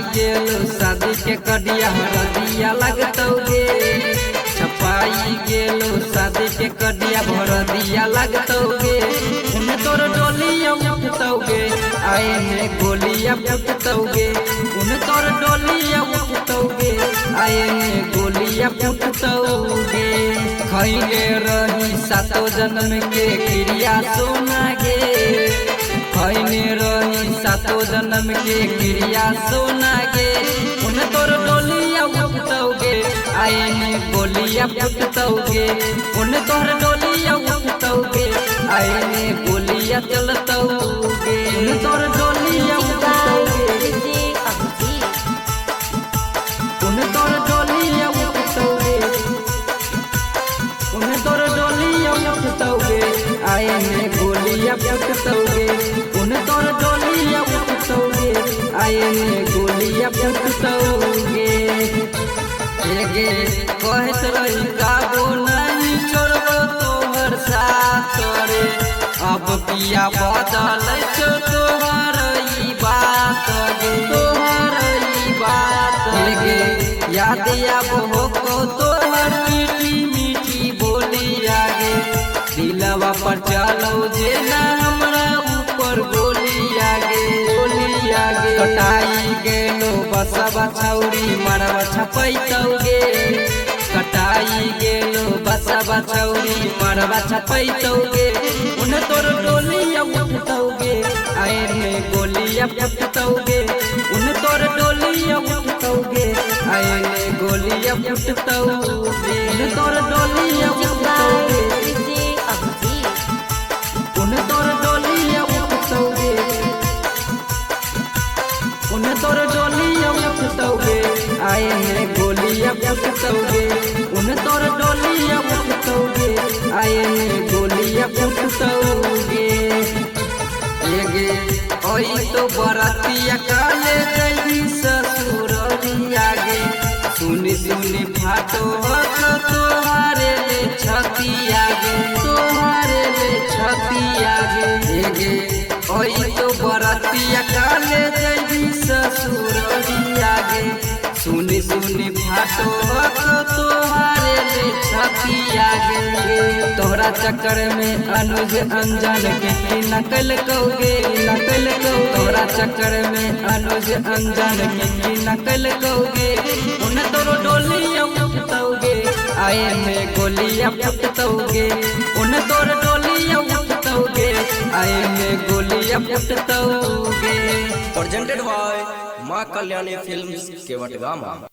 गेलो शादी के कडिया हरदिया लगतौगे। छपाई गेलो शादी के कडिया भरदिया लगतौगे। उन्हें तोर डोलिया उठतौगे आए में गोलिया फुटतौगे। उन्हें तोर डोलिया उठतौगे आए में गोलिया फुटतौगे। खैले रही सातो जन्म के क्रिया सोना गे। खैले रही सातो जन्म के क्रिया सोना गे। उन्हें तोर डोलिया उठतौगे आए में गोलिया फुटतौगे। उन्हें तोर डोलिया उठतौगे आए में गोलिया चलतौगे। उन्हें तोर डोलिया उठतौगे। उन्हें तोर डोलिया उठतौगे। उन्हें तोर डोलिया उठतौगे आए में गोलिया फुटतौगे। उन्हें तोर डोलिया उठतौगे आए में गोलिया फुटतौगे। गे कहत रही काबो नहीं छोड़बो तोहर साथ रे। अब पिया बदल छो तोहर ई बात गे। तोहर ई बात गे याद आबो को तोहर मीठी मीठी बोली आगे। दिलवा पर चलो जे ना हमरा ऊपर गोली आगे। गोली आगे कटाई गेलो बसवा छौरी मरवा छपैतौगे। कटाई गेलो बसवा छौरी मरवा छपैतौगे। उन्हें तोर डोलिया उठतौगे आए में गोलिया फुटतौगे। उन्हें तोर डोलिया उठतौगे आए में गोलिया फुटतौगे। उन्हें तोर डोलिया उठतौगे। उन्हें तोर डोलिया उठतौगे। उन्हें तोर डोलिया उठतौगे आए में गोलिया फुटतौगे। उन्हें तोर डोलिया उठतौगे आए में गोलिया फुटतौगे। गे ओई तो बरातिया काले जई ससुररिया गे। सुनी सुनी फाटो हक तोहारे ले छतिया गे। तोहारे ले छतिया गे। ओई तो बरातिया काले जई ससुररिया गे। सुनी सुनी फाटो हक तोहारे ले छतिया गे। तोहरा चक्कर में अनुज अनजान के नकल कौगे। नकल कौ तोहरा चक्कर में अनुज अनजान के नकल कौगे। उन्हें तोरो डोलिया उठतौगे आए में गोलिया फुटतौगे। उन्हें तोर डोलिया उठतौगे आए में गोलिया फुटतौगे। प्रेजेंटेड बाय मां कल्याणी फिल्म्स केवटगामा।